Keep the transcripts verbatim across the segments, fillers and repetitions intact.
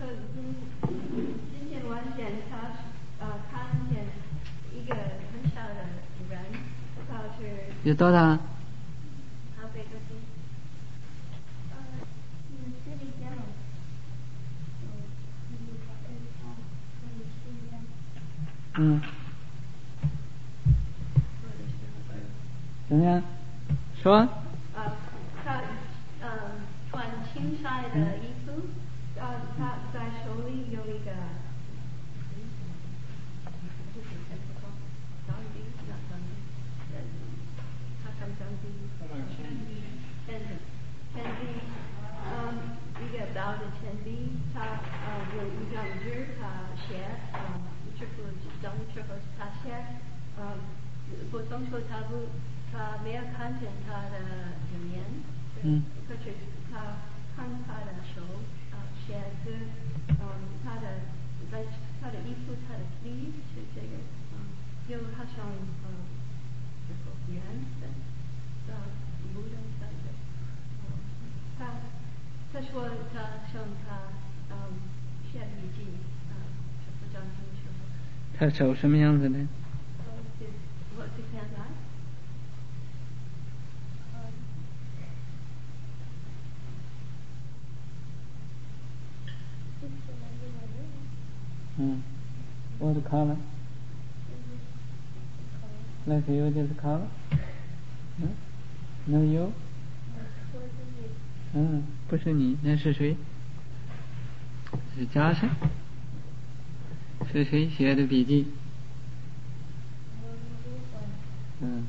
嗯，今天晚上他呃看见一个很小的人，他是有多大？ 他这个是呃嗯这里讲嗯，怎么样？说。 呃，他呃穿青色的衣服，呃，他在手里有一个，张笔，那张笔，他看张笔，铅笔，铅笔，嗯，一个刀的铅笔，他呃有一张纸，他写，嗯，之后张之后他写，嗯，不通说他不，他没有看见他的脸， 嗯， 可是他看他的手，啊，写字，嗯，他的在他的衣服，他的笔是这个，嗯，有好像嗯，这个圆的，呃，不能看的，嗯，他他说他像他嗯写笔记，嗯，是不讲清楚。 他手什么样子的？ 我这边来。 嗯，what color? Like you just color? 嗯 ，No you? 嗯，不是你，那是谁？是嘉诚。是谁写的笔记？嗯，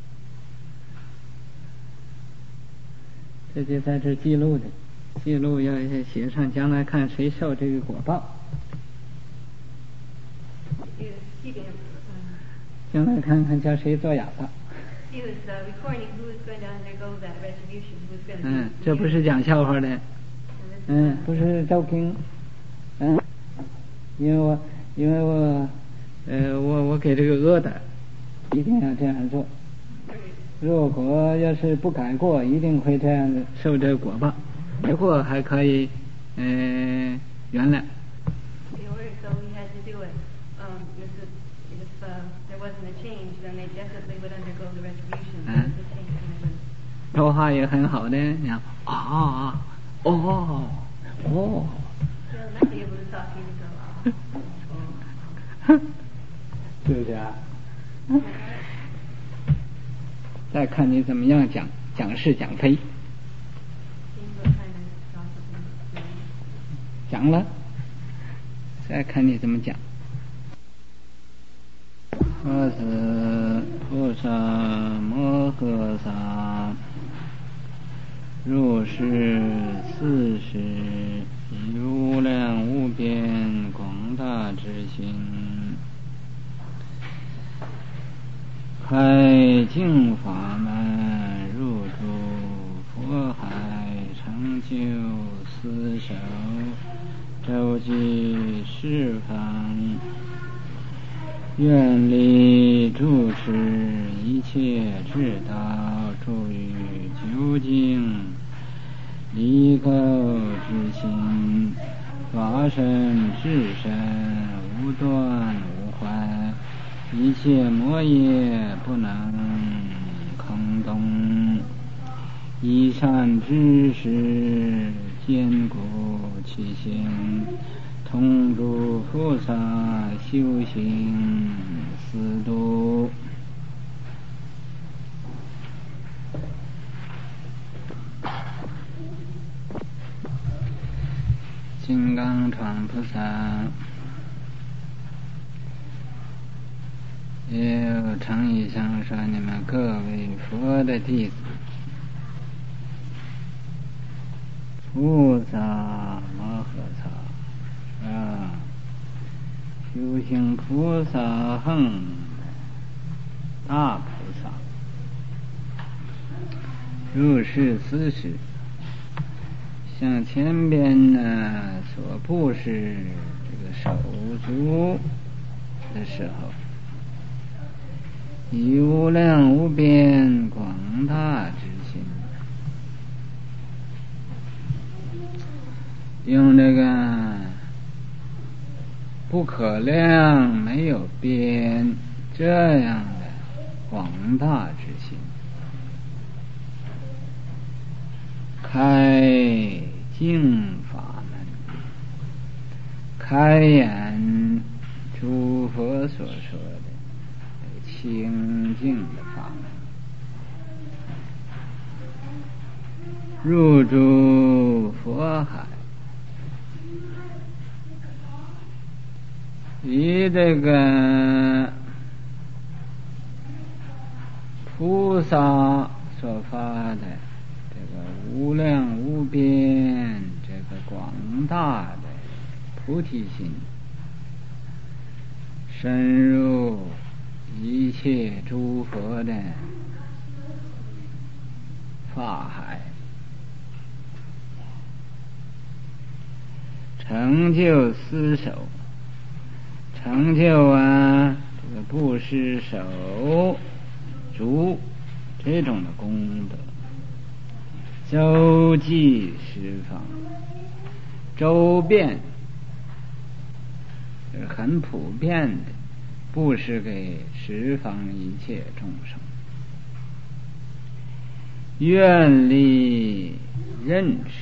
这就在这记录的，记录要写上，将来看谁受这个果报。将来看看叫谁做哑巴。嗯，这不是讲笑话的。嗯，不是joking。嗯，因为我因为我呃我我给这个恶的，一定要这样做。如果要是不改过，一定会这样受这个果报。改过还可以，嗯、呃，原谅。嗯，说话也很好的，你看啊，哦，哦。是不是啊？再看你怎么样讲，讲是讲非。讲了，再看你怎么讲。我是菩萨摩诃萨，如是四时，以无量无边广大之心，开净法门，入诸佛海，成就四手，周济十方，愿力住持一切智道，住于究竟离垢之心，法身至身，无断无坏，一切魔业不能坑动，以善知识坚固其心，同诸菩萨修行四度。金刚幢菩萨也有诚意上说，你们各位佛的弟子，菩萨摩诃萨啊，修行菩萨行，大菩萨，如是四时，像前边呢所布施这个手足的时候，以无量无边广大之心，用这个不可量没有边这样的广大之心，开净法门，开演诸佛所说的清净的法门，入诸佛海，以这个菩萨所发的这个无量无边这个广大的菩提心，深入一切诸佛的法海，成就思守，成就啊这个布施手足这种的功德，周济十方，周遍很普遍的布施给十方一切众生，愿力认识，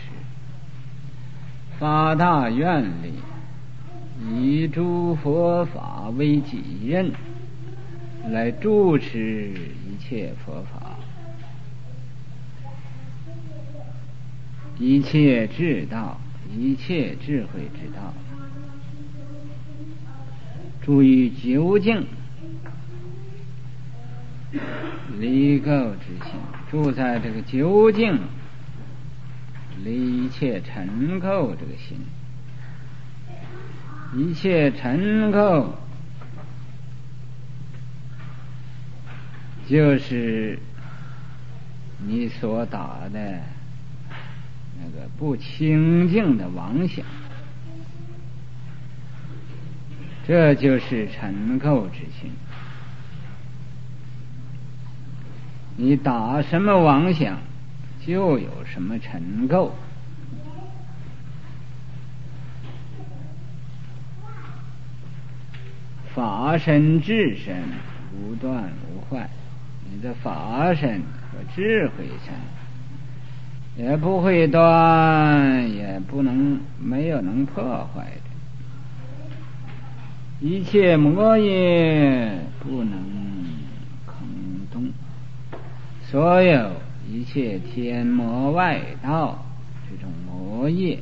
发大愿力，以诸佛法为己任，来主持一切佛法，一切智道，一切智慧之道，注于究竟离垢之心，住在这个究竟离一切尘垢这个心，一切尘垢就是你所打的那个不清净的妄想，这就是尘垢之心。你打什么妄想，就有什么尘垢。法身智身无断无坏，你的法身和智慧身也不会断，也不能没有能破坏的，一切魔业不能坑动，所有一切天魔外道这种魔业，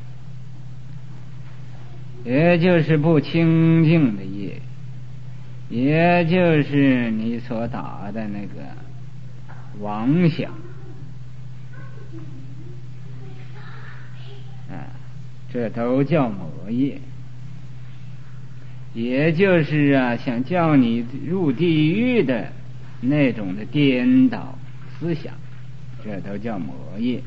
也就是不清净的业，也就是你所打的那个妄想啊，这都叫魔业，也就是啊想叫你入地狱的那种的颠倒思想，这都叫魔业。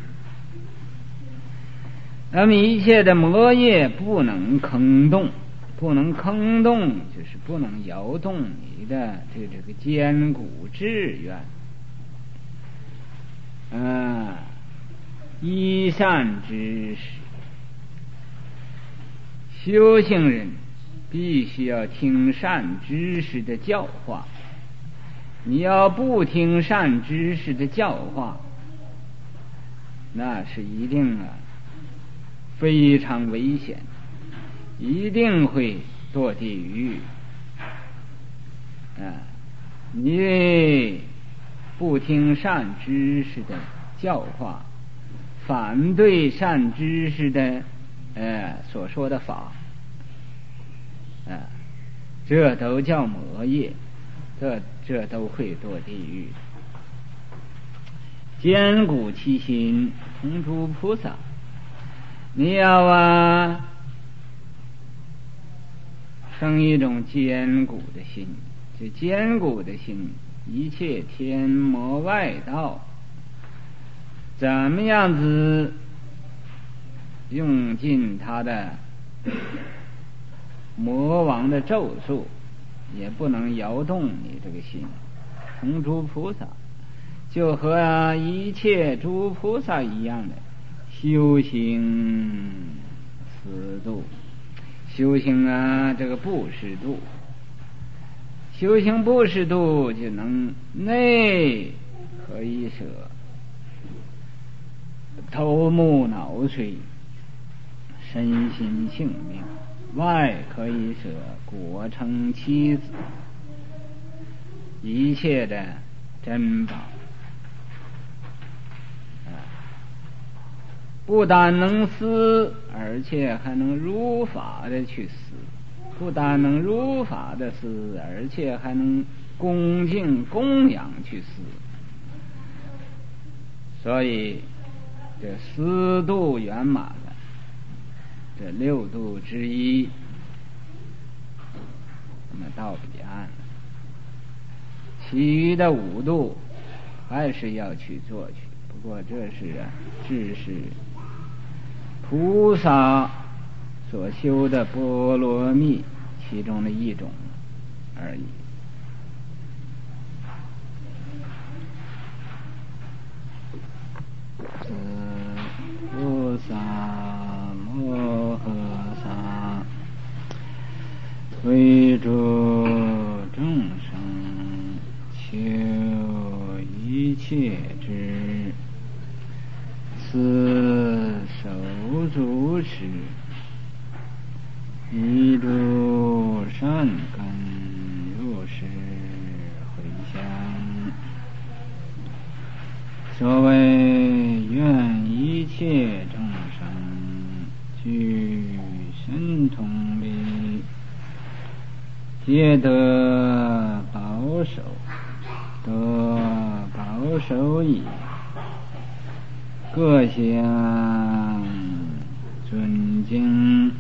那么一切的魔业不能坑动，不能坑动就是不能摇动你的这这个坚固志愿啊，依善知识。修行人必须要听善知识的教化，你要不听善知识的教化，那是一定啊非常危险，一定会堕地狱啊！你不听善知识的教化，反对善知识的呃所说的法啊，这都叫魔业，这这都会堕地狱。坚固其心，同诸菩萨，你要啊生一种坚固的心，这坚固的心，一切天魔外道怎么样子用尽他的魔王的咒术，也不能摇动你这个心。同诸菩萨就和、啊、一切诸菩萨一样的修行四度， 修行啊这个布施度，修行布施度就能内可以舍头目脑髓身心性命，外可以舍果成妻子一切的珍宝，不但能思，而且还能如法的去思，不但能如法的思，而且还能恭敬供养去思。所以这四度圆满了，这六度之一，那么到彼岸了，其余的五度还是要去做去，不过这是啊，只是菩萨所修的波罗蜜其中的一种而已。菩萨摩诃萨为诸众生求一切之此手足时，一诸善根如是回向。所谓愿一切众生具神通力，皆得保守，得保守矣。各相尊敬，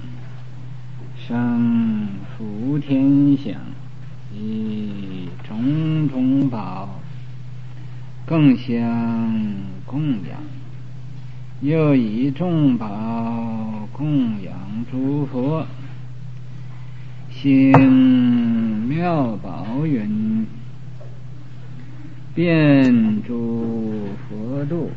生福天享，以种种宝更相供养，又以众宝供养诸佛，行妙宝云，遍诸佛度，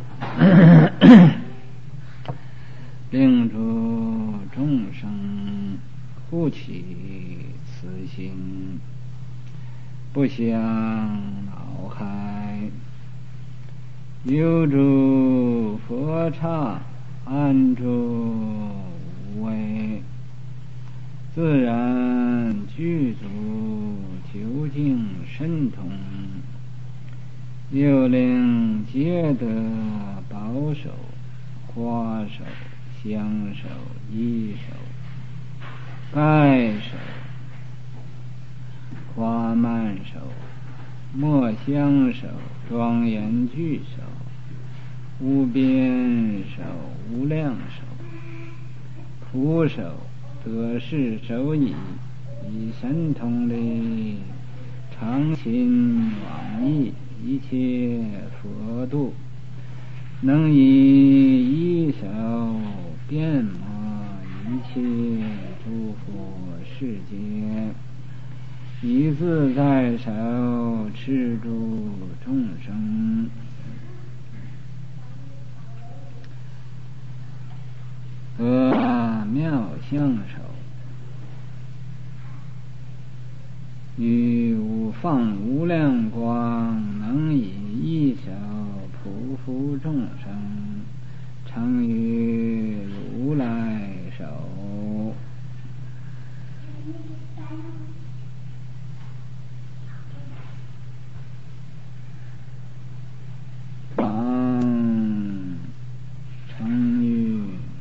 令诸众生护起此心，不相恼害，有诸佛刹，安住无为，自然具足究竟神通，又令皆得保守、花手、香手、衣手、盖手、花蔓手、墨香手、庄严具手、无边手、无量手、普手、得世手矣，以神通力常勤往诣一切佛度，能以一手遍摩一切诸佛世界，以自在手持诸众生，得妙相手，于无放无量光，能以一手匍匐众生，常于如来手。常常于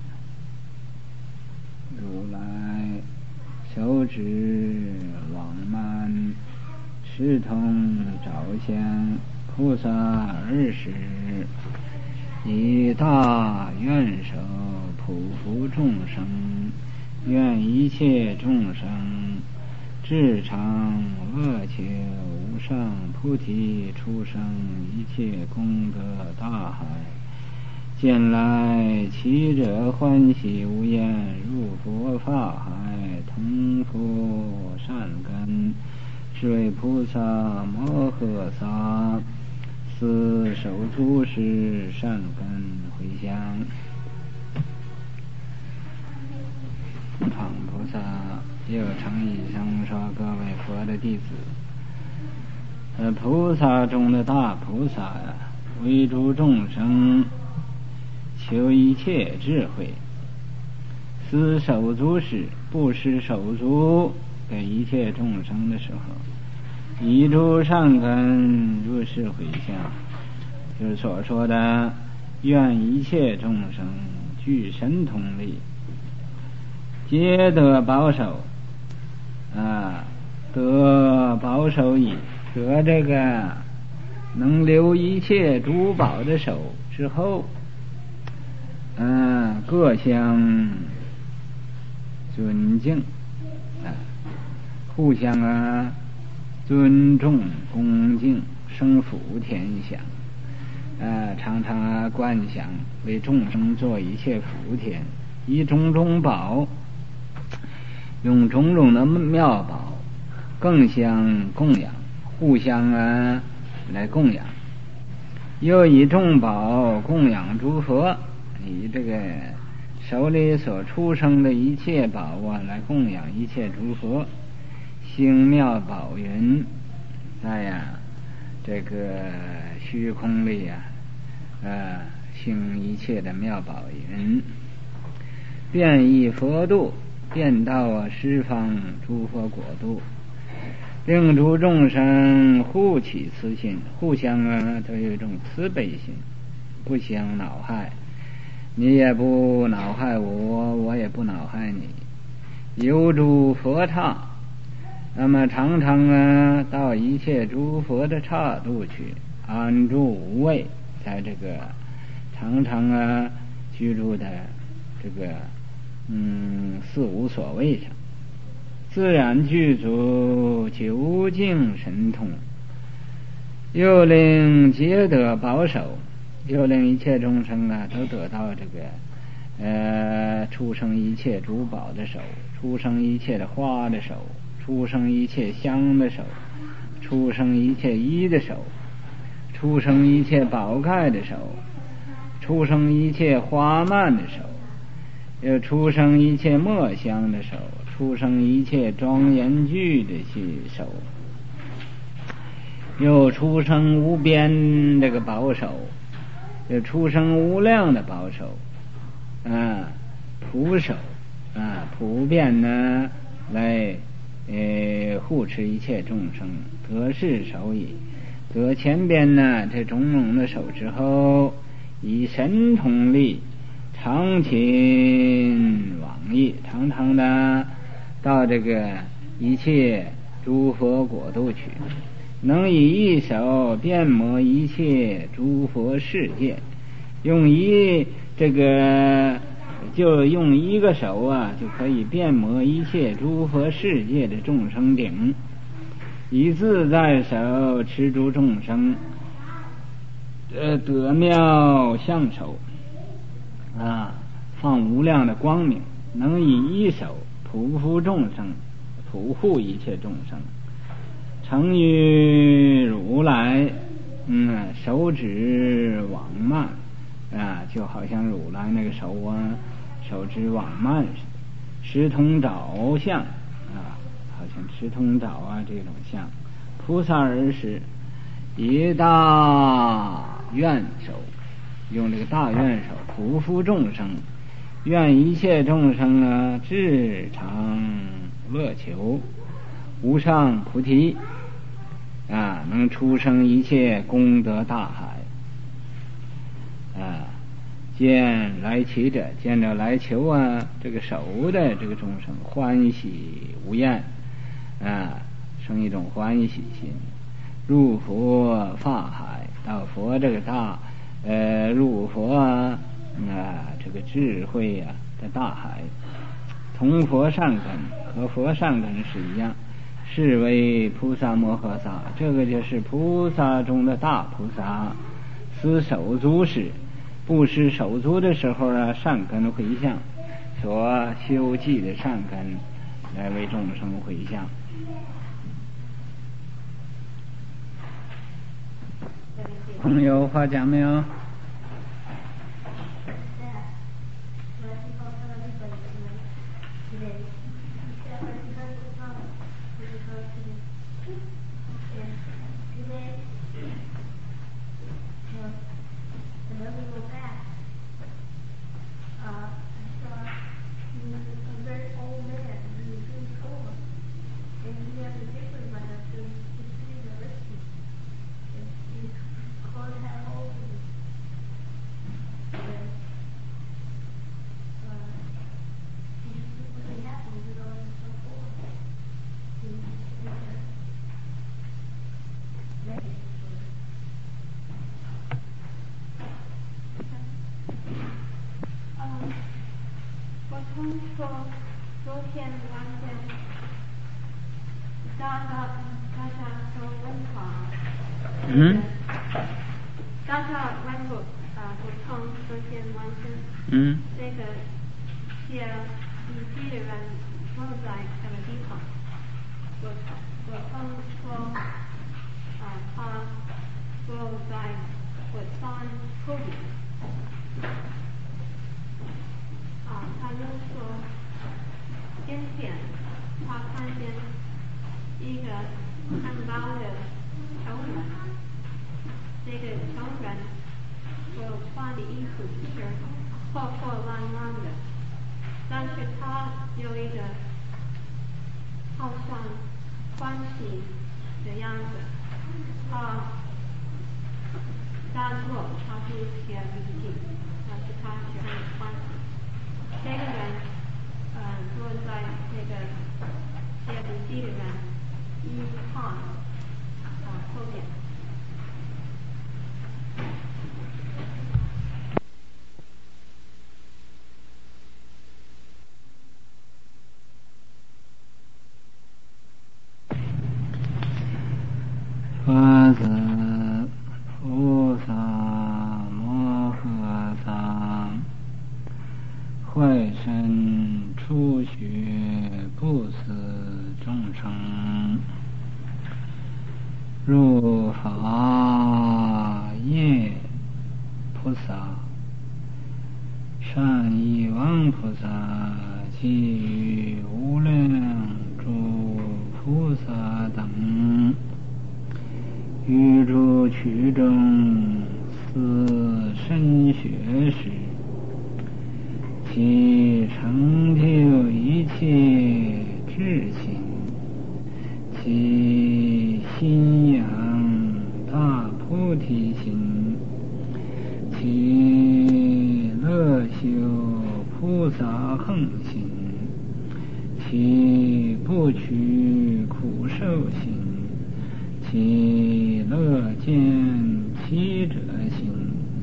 如来手指往满，视同照相菩萨二十，以大愿手匍匐众生，愿一切众生至常乐切无上菩提出生一切功德大海，见来其者欢喜无厌，入佛法海，同佛善根，是为菩萨摩诃萨，此手足时善根回向。常婆萨，又称一声说各位佛的弟子。呃，菩萨中的大菩萨呀，为诸众生求一切智慧，施手足时不施手足给一切众生的时候，以诸善根如是回向，就是所说的愿一切众生具神通力，皆得保守啊，得保守以得这个能留一切珠宝的手之后，嗯、啊，各相尊敬啊，互相啊尊重恭敬，生福天享啊，常常啊观想为众生做一切福田，以种种宝，用种种的妙宝更相供养，互相啊来供养，又以众宝供养诸佛，以这个手里所出生的一切宝啊来供养一切诸佛，兴妙宝云在呀这个虚空里呀呃兴一切的妙宝云，遍以佛度，遍道啊十方诸佛国度，令诸众生互起慈心，互相啊都有一种慈悲心，不相恼害，你也不恼害我，我也不恼害你，有诸佛刹，那么常常啊到一切诸佛的刹度去安住无畏，在这个常常啊居住的这个嗯四无所谓上，自然具足究竟神通，又令皆得保守，又令一切众生啊都得到这个呃出生一切珠宝的手，出生一切的花的手，出生一切香的手，出生一切衣的手，出生一切宝盖的手，出生一切花蔓的手，又出生一切墨香的手，出生一切庄严具的手，又出生无边这个宝手，又出生无量的宝手啊，普手啊，普遍呢来呃护持一切众生，得是手矣。得前边呢这种种的手之后，以神通力常勤往诣，常常的到这个一切诸佛国度去，能以一手遍摩一切诸佛世界，用一这个就用一个手啊就可以遍摩一切诸佛世界的众生顶，以自在手持诸众生呃得妙相手啊，放无量的光明，能以一手普护众生，普护一切众生，成于如来嗯手指网幔啊，就好像如来那个手啊手指网幔似的，持通爪相啊，好像持通爪啊这种相，菩萨而时以大愿手，用这个大愿手普护众生，愿一切众生啊至常乐求，无上菩提啊，能出生一切功德大海啊，见来祈者，见着来求啊这个手的这个众生欢喜无厌啊，生一种欢喜心，入佛法海，到佛这个大呃入佛啊啊这个智慧啊的大海，同佛善根，和佛善根是一样，是为菩萨摩诃萨，这个就是菩萨中的大菩萨。施手足时，布施手足的时候啊，善根回向，所修记的善根来为众生回向。朋友话讲没有？ 昨天晚上大家大家说文化， 嗯， 大家问过啊，不同昨天晚上， 嗯， 这个写笔记的人坐在什么地方？我我听说啊，他坐在火山后面。啊，他就说，今天他看见一个很高的穷人，这个穷人所穿的衣服是破破烂烂的，但是他有一个好像欢喜的样子，他站坐，他不写笔记，但是他是很欢喜。这个人，呃，坐在那个写笔记的人一旁啊后面。 佛子菩萨摩诃萨，坏身出学不死众生，入法业菩萨，善意王菩萨，其余无量诸菩萨等，于诸趣中思深学时，其成就一切智行，其心养大菩提心，其乐修菩萨行心，其不取苦受心，其乐见其者心，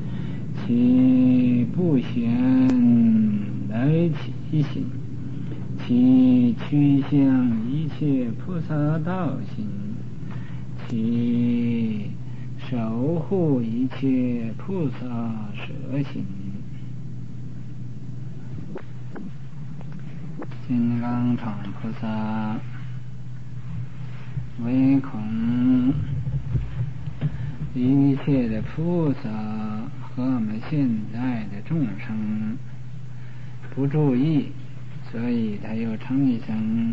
其不嫌来其心，其趋向一切菩萨道心，其守护一切菩萨舍心。金刚常菩萨唯恐一切的菩萨和我们现在的众生不注意，所以他又称一声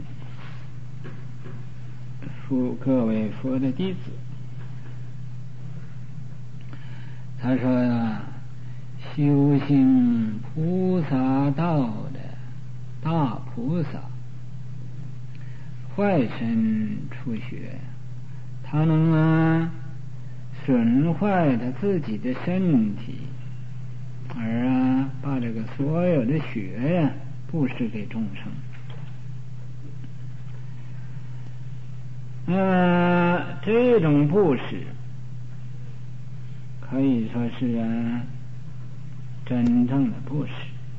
佛各位佛的弟子。他说啊，修行菩萨道的大菩萨坏身出血，他能啊损坏他自己的身体，而啊把这个所有的血呀布施给众生。呃，这种布施可以说是啊真正的布施。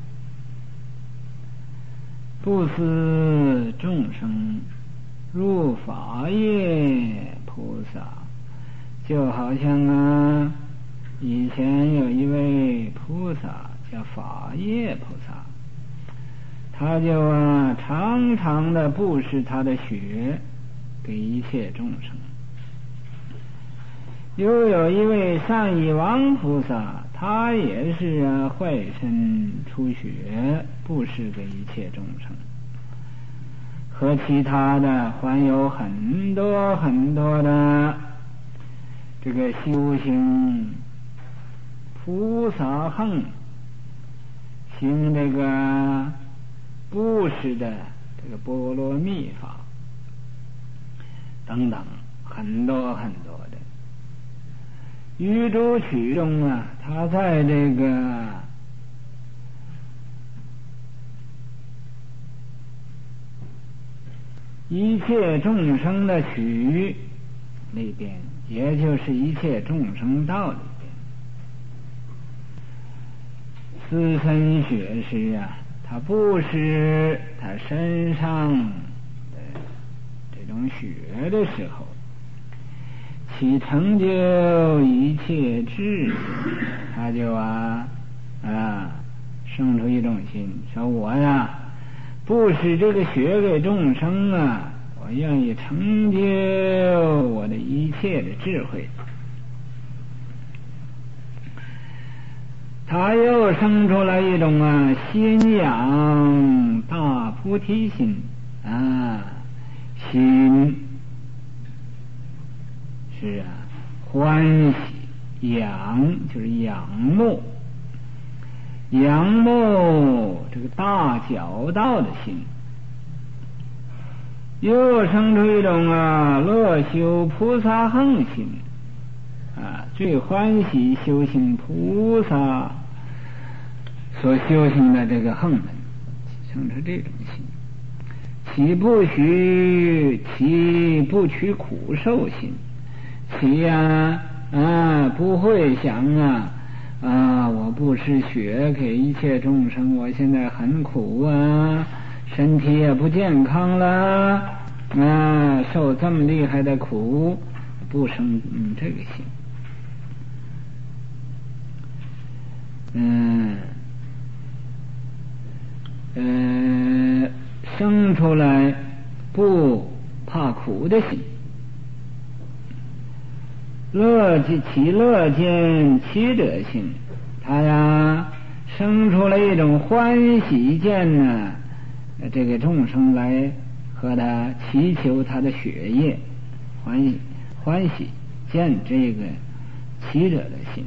布施众生入法业菩萨，就好像啊以前有一位菩萨叫法业菩萨，他就啊常常的布施他的血给一切众生。又有一位善意王菩萨，他也是啊坏身出血布施给一切众生，和其他的还有很多很多的这个修行菩萨行行这个布施的这个波罗蜜法等等，很多很多的。于诸趣中啊，他在这个一切众生的趣里边，也就是一切众生道里边，思身学师啊， 他不是他身上的这种血的时候，其成就一切智，他就啊啊生出一种心，说我呀不使这个血给众生啊，我愿意成就我的一切的智慧。他又生出来一种啊心养大菩提心啊，心是啊欢喜，仰就是仰慕，仰慕这个大教道的心，又生出一种啊乐修菩萨行心啊，最欢喜修行菩萨所修行的这个行门，生出这种心。其不许其不取苦受心，其呀 啊, 啊不会想啊啊我不是血给一切众生，我现在很苦啊，身体也不健康了啊，受这么厉害的苦，不生嗯这个心。嗯呃生出来不怕苦的心，乐其乐见其者心，他呀生出了一种欢喜见呢、啊，这个众生来和他祈求他的血液，欢喜欢喜见这个祈者的心。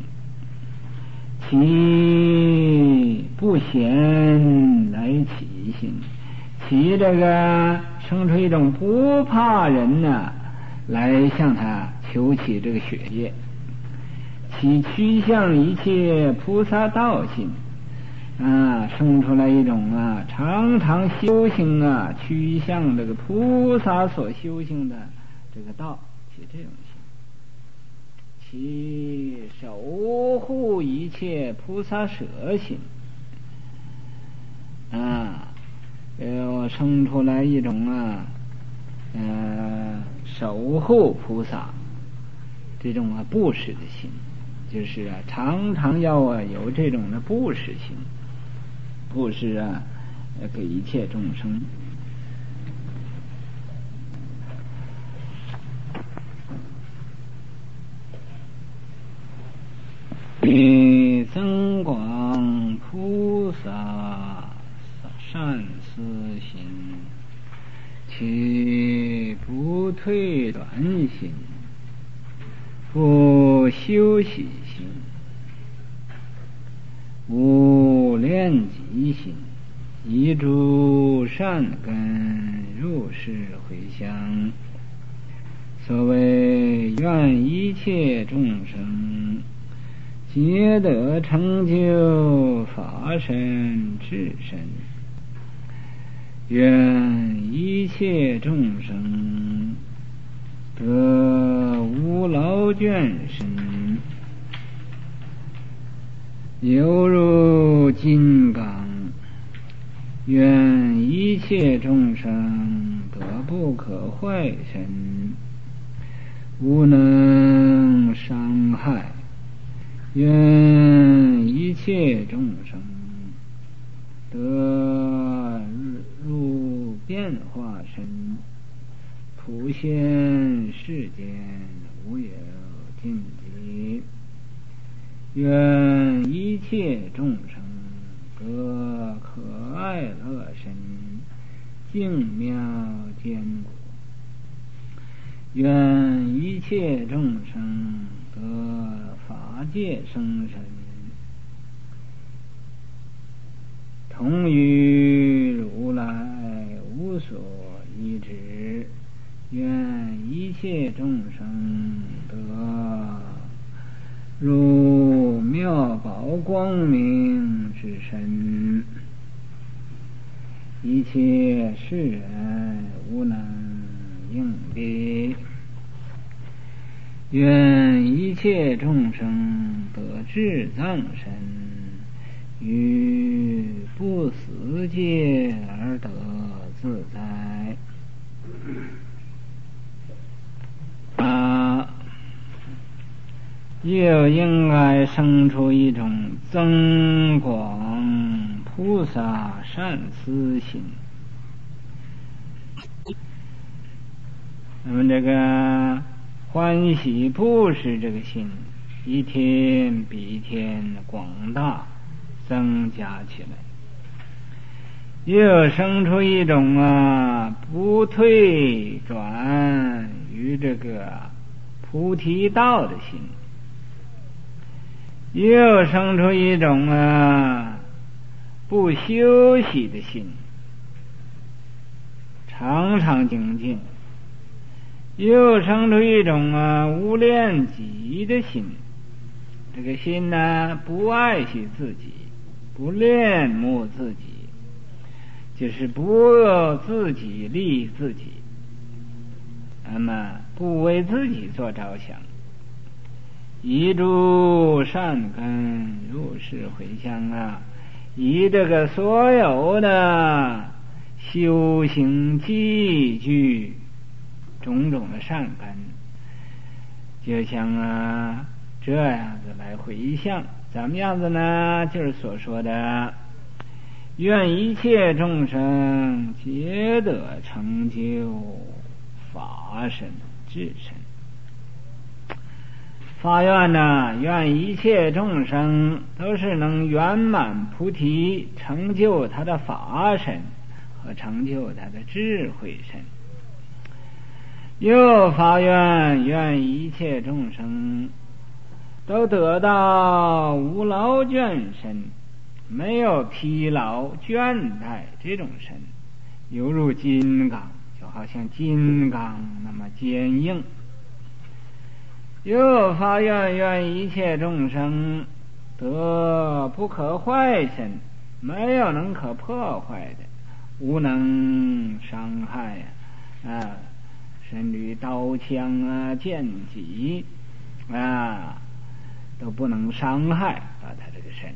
其不嫌来起心，其这个生出一种不怕人呢、啊，来向他求起这个血液。其趋向一切菩萨道心啊，生出来一种啊常常修行啊，趋向这个菩萨所修行的这个道，起这种心。其守护一切菩萨舍心啊，又生出来一种啊呃守护菩萨这种啊布施的心，就是啊常常要啊有这种的布施心，布施啊给一切众生。与增广菩萨善思心，其不退转心，不休息心，无恋己心，以诸善根入世回向。所谓愿一切众生皆得成就法身智身，愿一切众生得无劳倦身，犹如金刚。愿一切众生得不可坏身，无能伤害。愿一切众生得入变化身，普现世间无有尽极。愿一切众生得可爱乐身，净妙坚固。愿一切众生得法界生身，同于如来无所依止。愿一切众生得入妙宝光明之身，一切世人无能应彼。愿一切众生得智藏身， 于不死界而得自在。啊，又应该生出一种增广菩萨善思心。那么这个欢喜布施这个心，一天比一天广大增加起来，又生出一种啊不退转于这个菩提道的心，又生出一种啊不休息的心，常常精进，又生出一种啊无恋己的心。这个心呢，不爱惜自己，不恋慕自己，就是不自己利自己，那么不为自己做着想，以诸善根入世回向啊，以这个所有的修行积聚种种的善根，就像啊这样子来回向。怎么样子呢？就是所说的愿一切众生皆得成就法身智身。发愿呢，愿一切众生都是能圆满菩提，成就他的法身和成就他的智慧身。又发愿，愿一切众生都得到无劳倦身，没有疲劳倦怠这种身，犹如金刚，就好像金刚那么坚硬。又发愿，愿一切众生得不可坏身，没有能可破坏的，无能伤害啊，啊甚至于刀枪啊剑戟啊都不能伤害啊他这个身。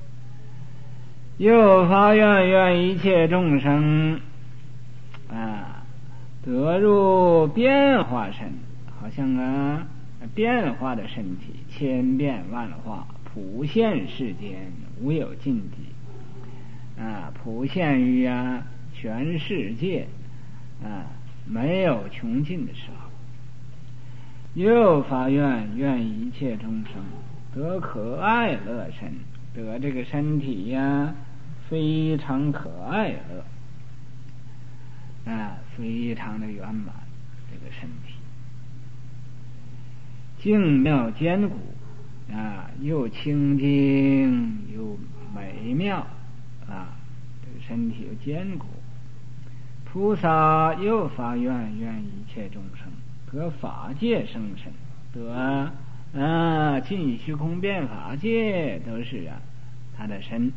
又发愿，愿一切众生啊得入变化身，好像啊变化的身体，千变万化，普现世间无有尽地啊，普现于啊全世界啊没有穷尽的时候。又发愿，愿一切众生得可爱乐身，得这个身体呀非常可爱乐啊，非常的圆满这个身体，静妙坚固啊，又清净又美妙啊，这个身体又坚固。菩萨又发愿，愿一切众生得法界生身，得啊尽虚空遍法界都是啊他的身，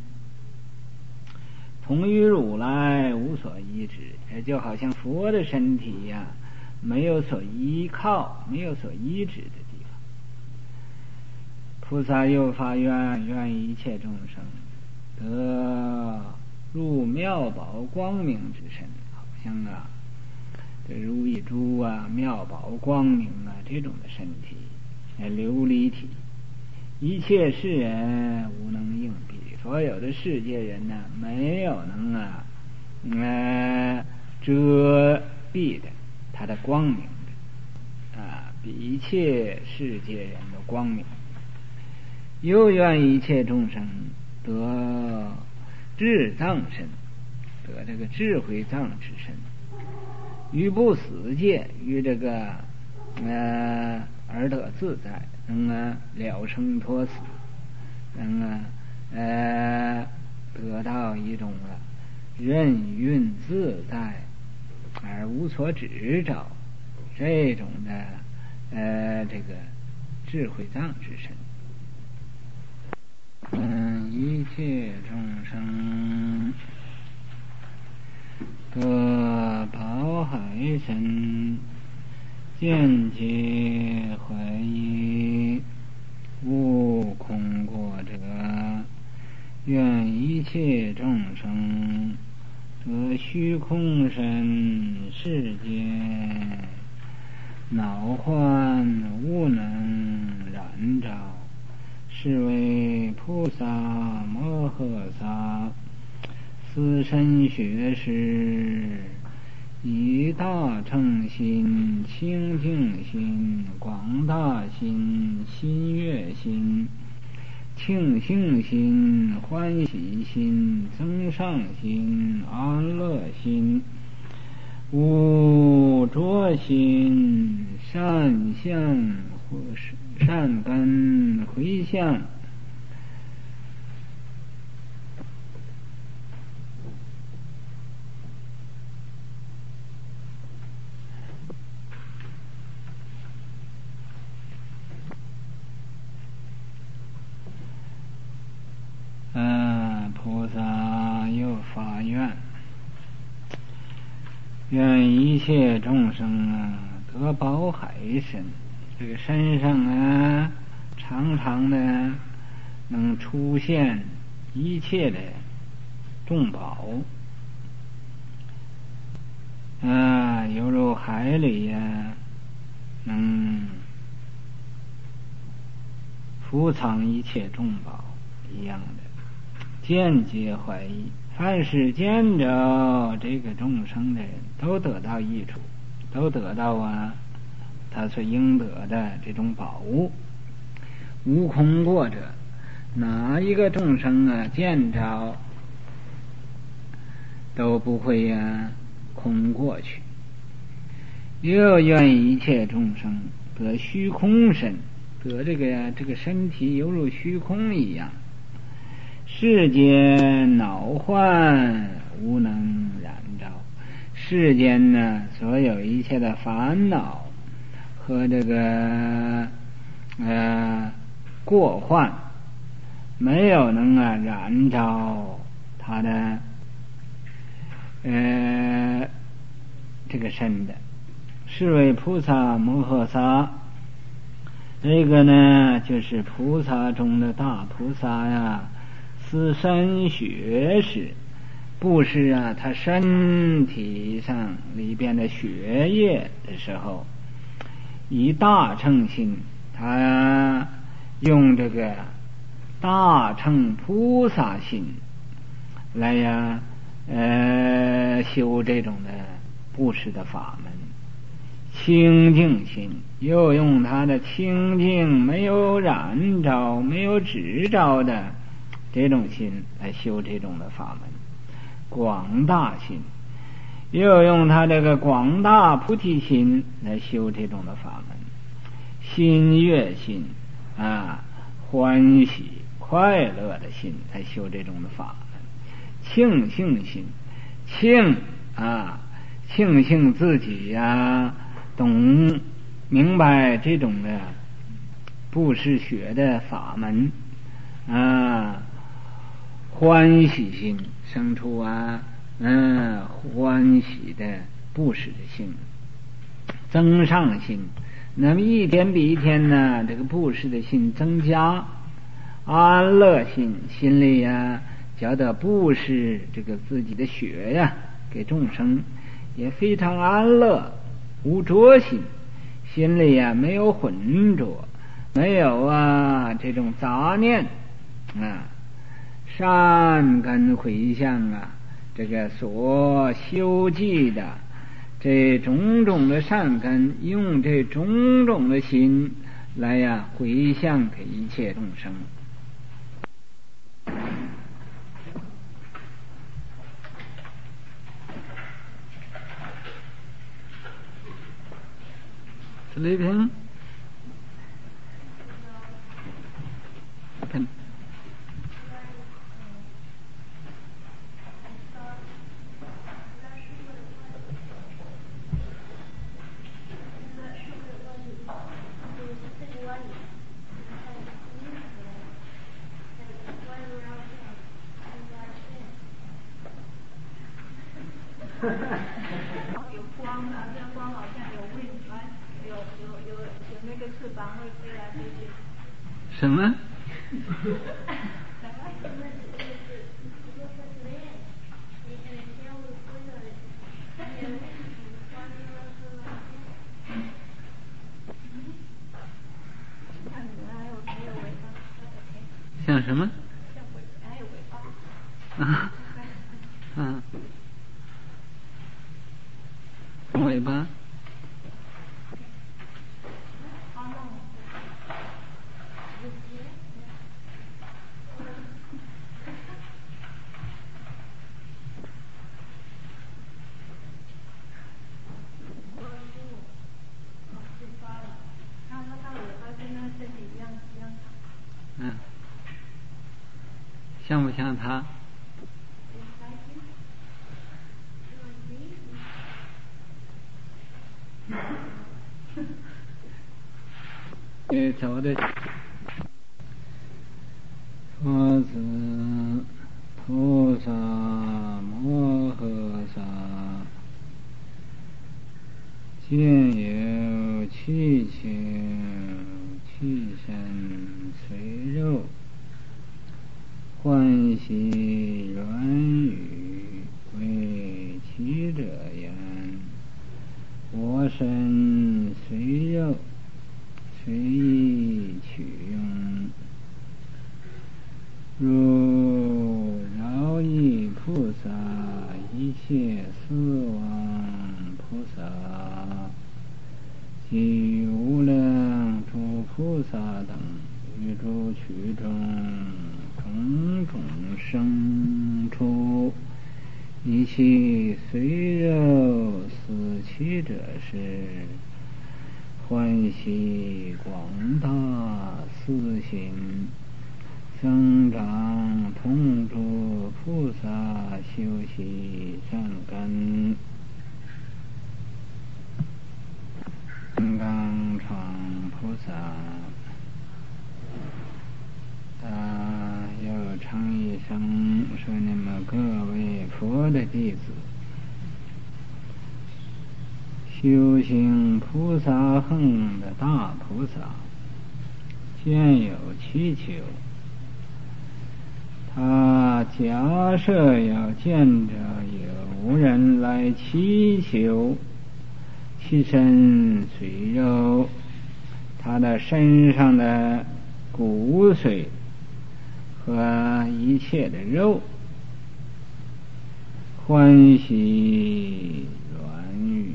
同于如来无所依止，也就好像佛的身体呀、啊，没有所依靠，没有所依止的地方。菩萨又发愿，愿一切众生得入妙宝光明之身，好像啊这如意珠啊妙宝光明啊这种的身体，琉璃体，一切世人无能应比，所有的世界人呢没有能啊呃遮蔽的他的光明的啊，比一切世界人的光明。又愿一切众生得智藏身，得这个智慧藏之身，于不死界，于这个呃而得自在，能啊了生脱死，能啊呃得到一种啊任运自在而无所执着这种的呃这个智慧藏之身。嗯，一切众生得宝海身，见解怀疑无空过者， 愿一切众生得虚空身世间，恼患无能燃着，是为菩萨摩诃萨四身学识，以大乘心、清净心、广大心、心悦心、庆幸心、欢喜心、增上心、安乐心、无着心、善相、善根、回向，嗯，菩萨又发愿，愿一切众生啊得宝海身，这个身上啊常常的能出现一切的众宝，啊，犹如海里呀、啊、能伏藏一切众宝一样的。见解怀疑，凡是见着这个众生的人都得到益处，都得到啊他所应得的这种宝物，无空过者。哪一个众生啊见着都不会呀、啊、空过去。又愿一切众生得虚空身，得这个呀这个身体犹如虚空一样，世间恼患无能燃着，世间呢所有一切的烦恼和这个呃过患，没有能啊燃着他的呃这个身的，是为菩萨摩诃萨。这个呢就是菩萨中的大菩萨呀，四身血识，布施啊他身体上里边的血液的时候，以大乘心，他用这个大乘菩萨心来呀呃修这种的布施的法门。清净心，又用他的清净没有染着没有执着的这种心来修这种的法门。广大心，又用他这个广大菩提心来修这种的法门。心悦心啊，欢喜快乐的心来修这种的法门。庆幸心，庆啊庆幸自己呀、啊懂明白这种的布施学的法门啊，欢喜心生出啊嗯欢喜的布施的心，增上心，那么一天比一天呢这个布施的心增加，安乐心，心里呀觉得布施这个自己的血呀给众生也非常安乐，无着心，心里呀、啊、没有浑浊，没有啊这种杂念啊，善根回向啊，这个所修记的这种种的善根，用这种种的心来呀、啊、回向给一切众生。雷平，看。 有光啊，这个光好像有位置，有有有有那个翅膀会飞来飞去。 什么？ 什么？ 像尾还有尾巴。 啊啊，尾巴。嗯，像不像他？呃，走的佛子菩萨摩诃萨，见有七情七身随肉，欢喜软语为其者言，我身随肉，随意取用。如饶益菩萨一切四王菩萨及无量诸菩萨等于诸趣中种种生出，一切随肉思其者是，欢喜广大四心，增长同诸菩萨修习善根，金刚常菩萨，他又称一声说：你们各位佛的弟子，修行菩萨行的大菩萨，见有祈求，他假设要见着有无人来祈求，其身随肉，他的身上的骨髓和一切的肉，欢喜软语，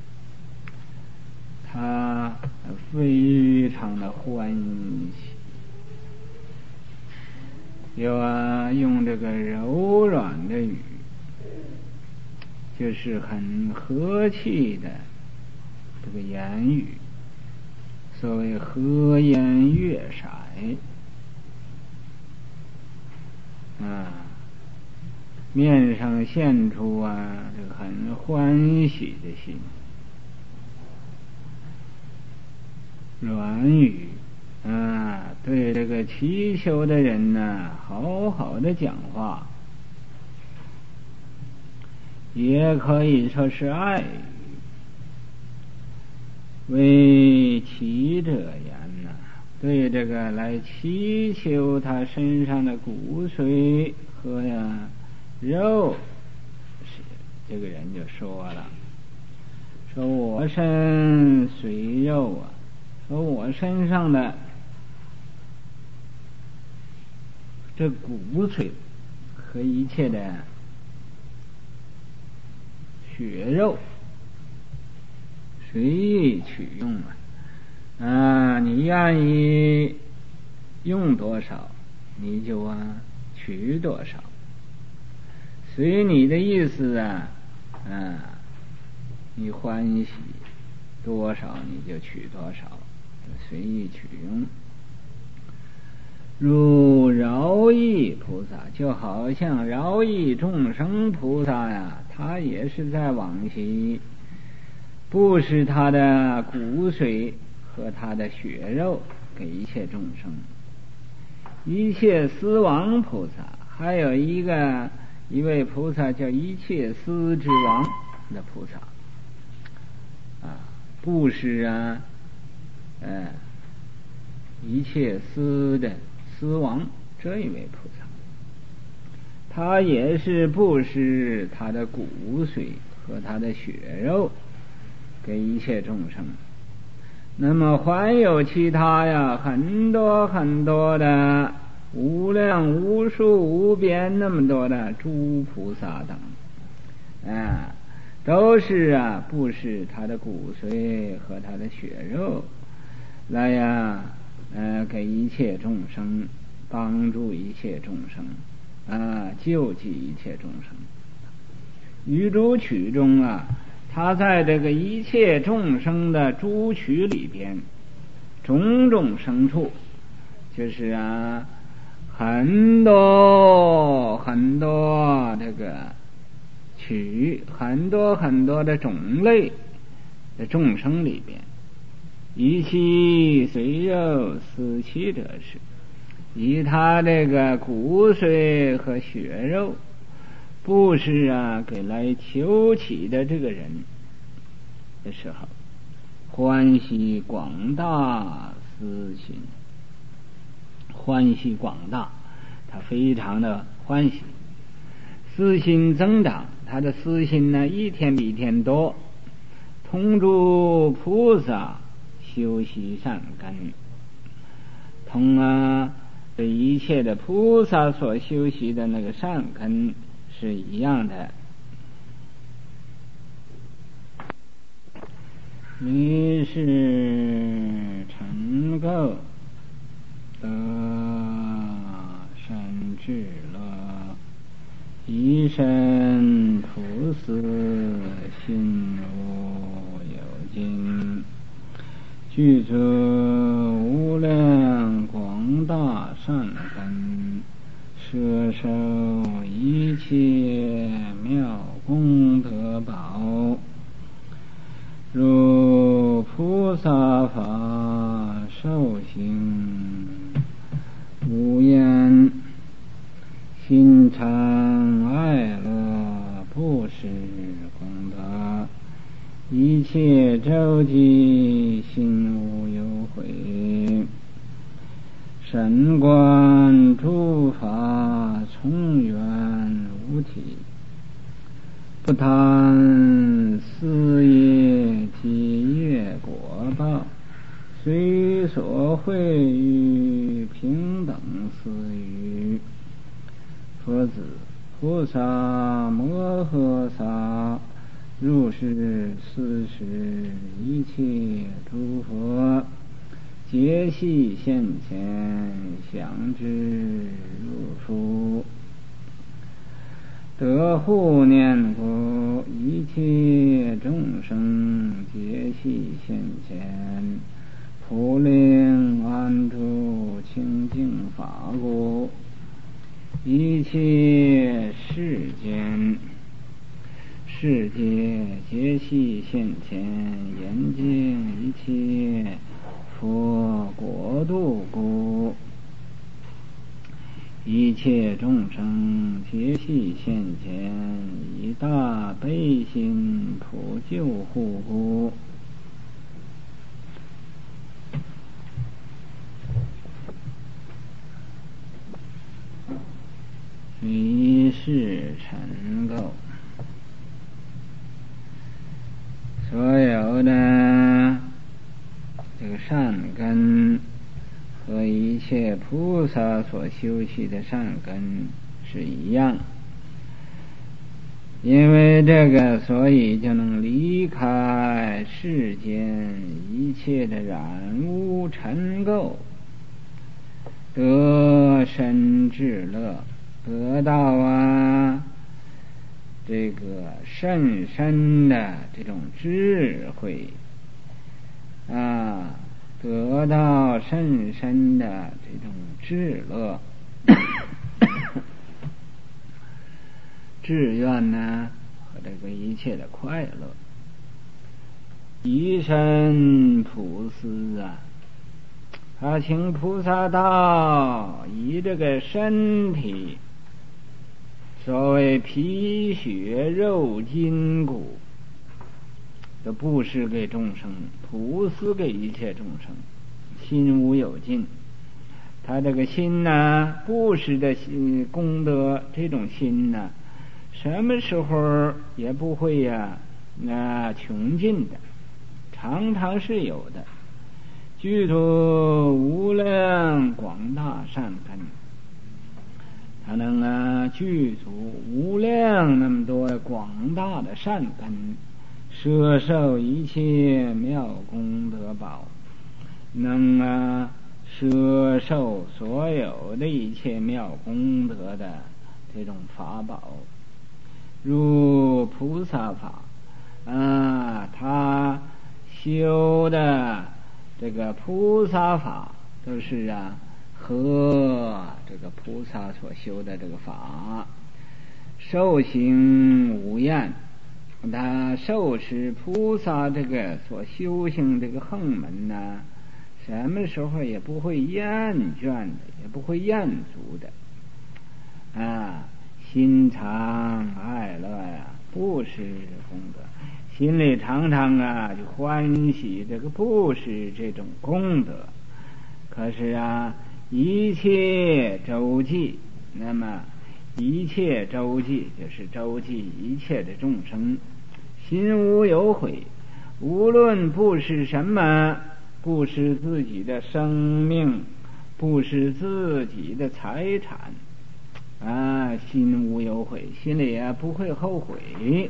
他非常的欢喜。有啊，用这个柔软的语，就是很和气的这个言语，所谓和颜悦色啊，面上现出啊这个很欢喜的心。软语啊，对这个祈求的人呢，好好的讲话，也可以说是爱语，为祈者言呢，对这个来祈求他身上的骨髓和呀肉，这个人就说了，说我身随肉啊，说我身上的这骨髓和一切的血肉随意取用啊，啊，你愿意用多少你就啊取多少，随你的意思啊，啊，你欢喜多少你就取多少，随意取用。如饶益菩萨，就好像饶益众生菩萨呀，他也是在往昔布施他的骨髓和他的血肉给一切众生。一切思王菩萨，还有一个一位菩萨叫一切思之王的菩萨啊，布施啊，呃，一切思的思王这一位菩萨，他也是布施他的骨髓和他的血肉给一切众生。那么还有其他呀，很多很多的无量无数无边那么多的诸菩萨等啊，都是啊布施他的骨髓和他的血肉来呀呃给一切众生，帮助一切众生啊，救济一切众生。于诸曲中啊，他在这个一切众生的诸曲里边，种种生处，就是啊很多很多这个曲，很多很多的种类的众生里边，以其髓肉死其者是，以他这个骨髓和血肉布施啊给来求乞的这个人的时候，欢喜广大私心，欢喜广大，他非常的欢喜，私心增长，他的私心呢一天比一天多，同诸菩萨修习善根，同啊这一切的菩萨所修习的那个善根是一样的。于是成垢得生智乐，一身菩萨心无有尽，具足无量广大善根，摄受一切妙功德宝，如菩萨法受行，无言心常爱乐，不施功德，一切周济心无有悔，神观诸法从缘无体，不贪思业及业果报，随所会于平等思语。佛子菩萨摩诃萨入世四时，一切诸佛皆悉现前，降之如初，得护念故，一切众生皆悉现前，普令安住清净法故，一切世间世界皆悉现前，严净一切佛国度故，一切众生皆悉现前，以大悲心普救护故。于是成垢，所有的这个善根和一切菩萨所修习的善根是一样，因为这个，所以就能离开世间一切的染污尘垢，得生智乐，得到啊这个甚深的这种智慧啊，得到甚深的这种智乐志愿呢和这个一切的快乐。一身菩萨啊，他请菩萨道，以这个身体，所谓皮血肉筋骨的布施给众生，普施给一切众生，心无有尽。他这个心呢，布施的心功德，这种心呢，什么时候也不会呀那穷尽的，常常是有的。具足无量广大善根， 它能啊具足无量那么多广大的善根，摄受一切妙功德宝，能啊摄受所有的一切妙功德的这种法宝，如菩萨法啊，他修的这个菩萨法都是啊和这个菩萨所修的这个法受行无厌，他受持菩萨这个所修行这个横门呢，什么时候也不会厌倦的，也不会厌足的啊，心常爱乐呀，布施功德，心里常常啊就欢喜这个布施这种功德。可是啊，一切周济，那么一切周济就是周济一切的众生，心无有悔，无论布施什么，布施自己的生命，布施自己的财产啊，心无有悔，心里啊不会后悔。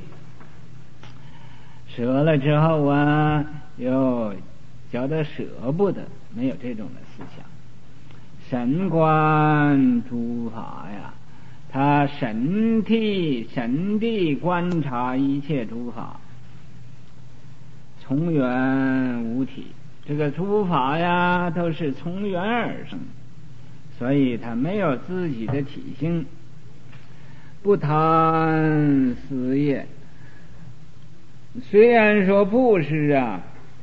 舍了之后啊，又觉得舍不得，没有这种的思想。神观诸法呀，他神谛神谛观察一切诸法，从缘无体，这个诸法呀都是从缘而生，所以他没有自己的体性，不贪私业。虽然说布施啊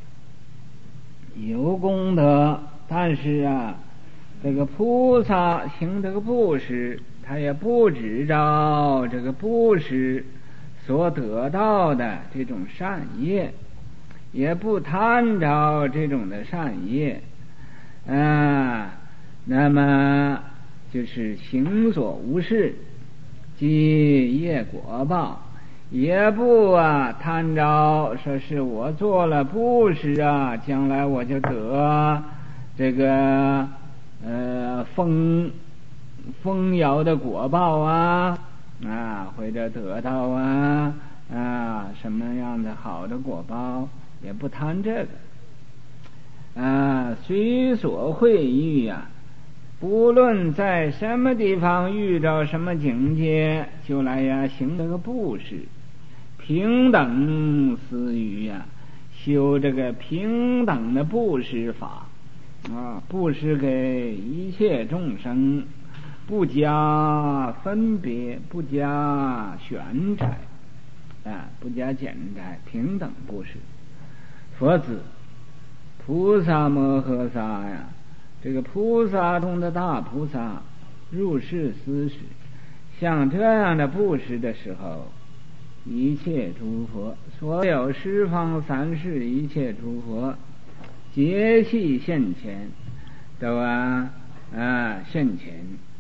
有功德，但是啊这个菩萨行这个布施，他也不知道这个布施所得到的这种善业，也不贪着这种的善业啊，那么就是行所无事，即业果报，也不啊贪着说是我做了布施啊，将来我就得这个呃丰丰饶的果报啊啊，或者得到啊啊什么样的好的果报，也不贪这个啊，随所会遇啊，不论在什么地方遇到什么境界，就来呀行这个布施，平等施予呀，修这个平等的布施法啊，布施给一切众生，不加分别，不加选摘啊，不加减摘，平等布施。佛子菩萨摩诃萨呀，这个菩萨中的大菩萨入世施施，像这样的布施的时候，一切诸佛，所有十方三世一切诸佛皆悉现前，都啊啊现前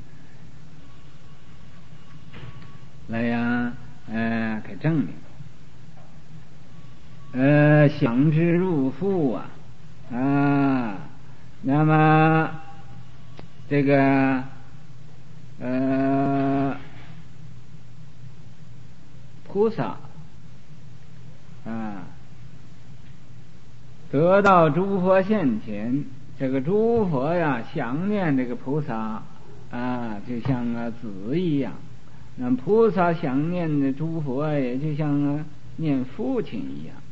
来呀呃给证明，呃想之入腹啊啊，那么这个呃菩萨啊得到诸佛现前，这个诸佛呀想念这个菩萨啊，就像啊子一样，那菩萨想念的诸佛也就像啊念父亲一样，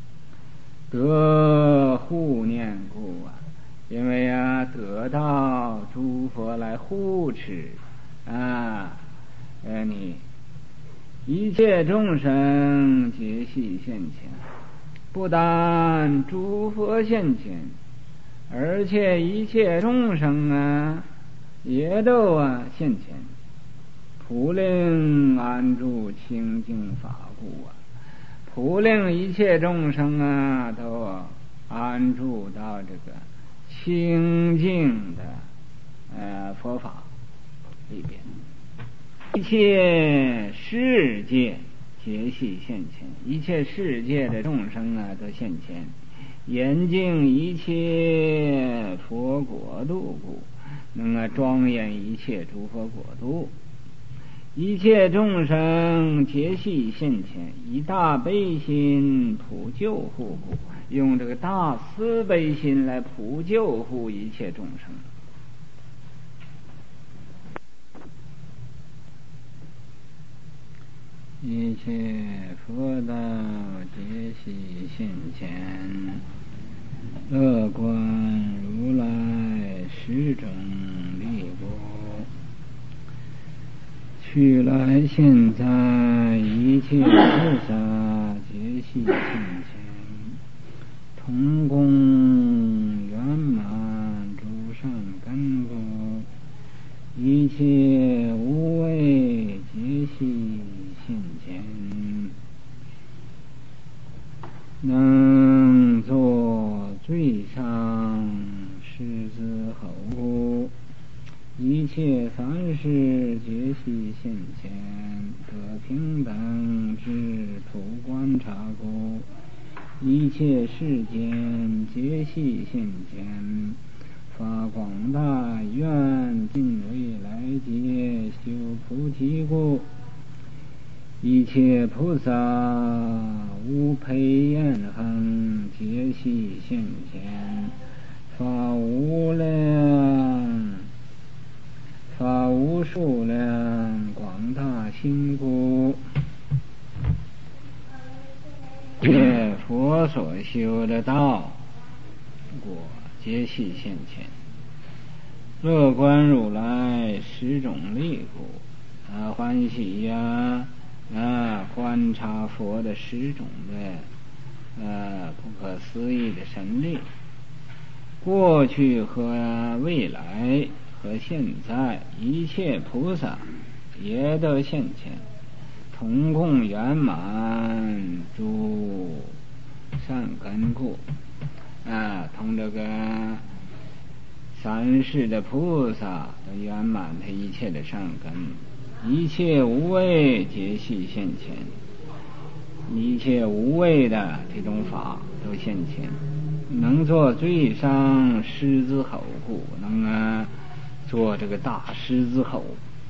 得护念故啊，因为啊得到诸佛来护持啊，呃你一切众生皆悉现前，不但诸佛现前，而且一切众生啊也都啊现前，普令安住清净法故啊，普令一切众生啊都安住到这个清净的呃佛法里边，一切世界皆悉现前，一切世界的众生啊都现前，严净一切佛国度故，能啊庄严一切诸佛国度一切众生皆系现前，以大悲心普救护故，用这个大慈悲心来普救护一切众生。一切佛道皆系现前，乐观如来始终力故。去来现在一切菩萨皆系现前，同共圆满诸善根故，一切无畏皆系现前，能作最上狮子吼故，一切凡事皆系现前，得平等之普观察故，一切世间皆系现前，发广大愿尽未来劫修菩提故，一切菩萨无培焰恒皆系现前，发无量发无数量广大心故，借佛所修的道果皆系现前，乐观如来十种力故，啊欢喜呀、啊，啊观察佛的十种的呃不可思议的神力，过去和未来和现在一切菩萨也都现前，同共圆满诸善根故，啊同这个三世的菩萨都圆满他一切的善根，一切无畏皆系现前，一切无畏的这种法都现前，能做最上狮子吼故，能啊做这个大狮子吼，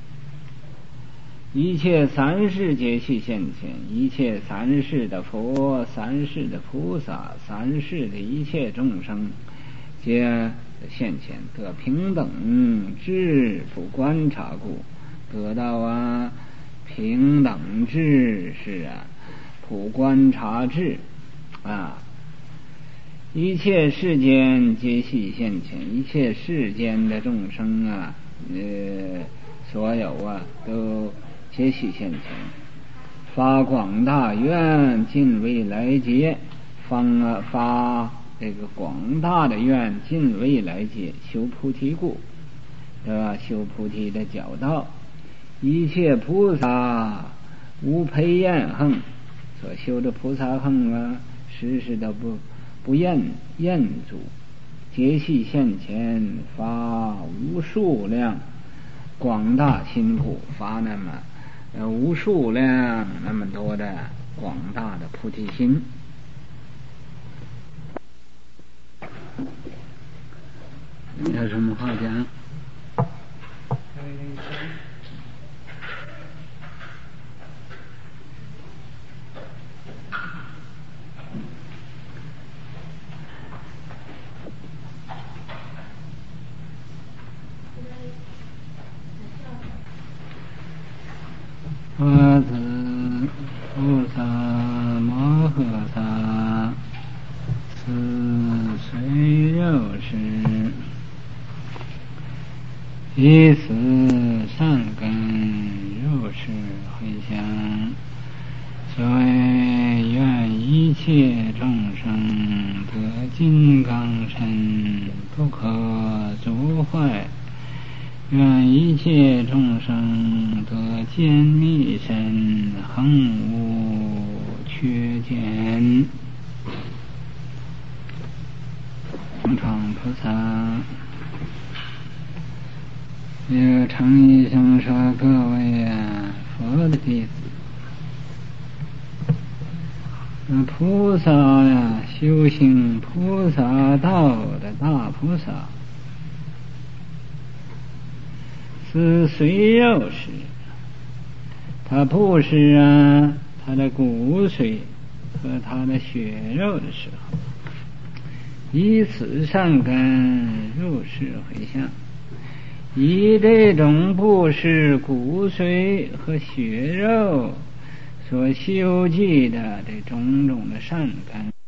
一切三世皆系现前，一切三世的佛、三世的菩萨、三世的一切众生皆现前，得平等智不观察故，得到啊平等智是啊普观察智啊，一切世间皆系现前，一切世间的众生啊呃所有啊都皆系现前，发广大愿尽未来劫，方啊发这个广大的愿尽未来劫修菩提故，对吧？修菩提的教道，一切菩萨无培焰恒，所修的菩萨恒啊时时都不不厌厌足，皆系现前，发无数量广大心故，发那么呃无数量那么多的广大的菩提心。有什么话讲？佛子菩萨摩诃萨，此虽肉身，以此善根入世回向，所谓愿一切众生得金刚身，不可逐坏，愿一切众生得坚密身，恒无缺见。东窗菩萨有诚意生说，各位啊佛的弟子，那菩萨呀，修行菩萨道的大菩萨，是虽肉时， 他布施啊他的骨髓和他的血肉的时候，以此善根入世回向，以这种布施骨髓和血肉所修集的这种种的善根